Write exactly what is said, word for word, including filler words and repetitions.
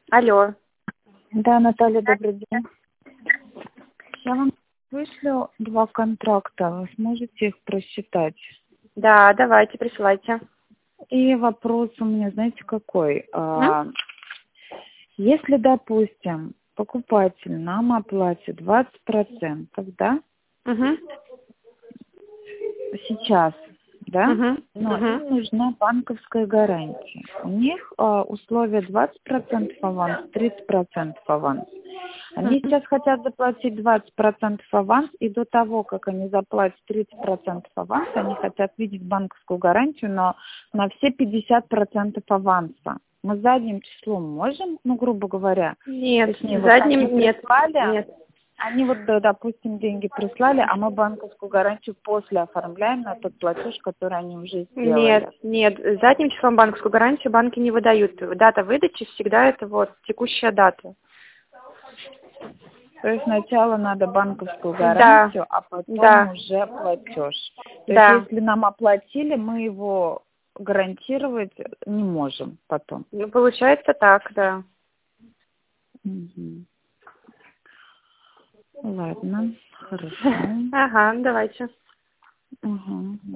Алло. Да, Наталья, добрый день. Я вам вышлю два контракта, вы сможете их просчитать? Да, давайте, присылайте. И вопрос у меня, знаете, какой? М? А, Если, допустим, покупатель нам оплатит двадцать процентов, да, Угу. сейчас, да, Угу. но Угу. им нужна банковская гарантия. У них а, условия двадцать процентов аванс, тридцать процентов аванс. Они Угу. сейчас хотят заплатить двадцать процентов аванс, и до того, как они заплатят тридцать процентов аванс, они хотят видеть банковскую гарантию, но на все пятьдесят процентов аванса. Мы задним числом можем, ну, грубо говоря, Нет, точнее, вот они задним нет. прислали, Нет. они вот, да, допустим, деньги прислали, а мы банковскую гарантию после оформляем на тот платеж, который они уже сделали. Нет, нет. Задним числом банковскую гарантию банки не выдают. Дата выдачи всегда это вот текущая дата. То есть сначала надо банковскую Да. гарантию, а потом Да. уже платеж. То есть Да. если нам оплатили, мы его гарантировать не можем потом. Ну, получается так, да. Мгм. Ладно, хорошо. Ага, давайте. Угу.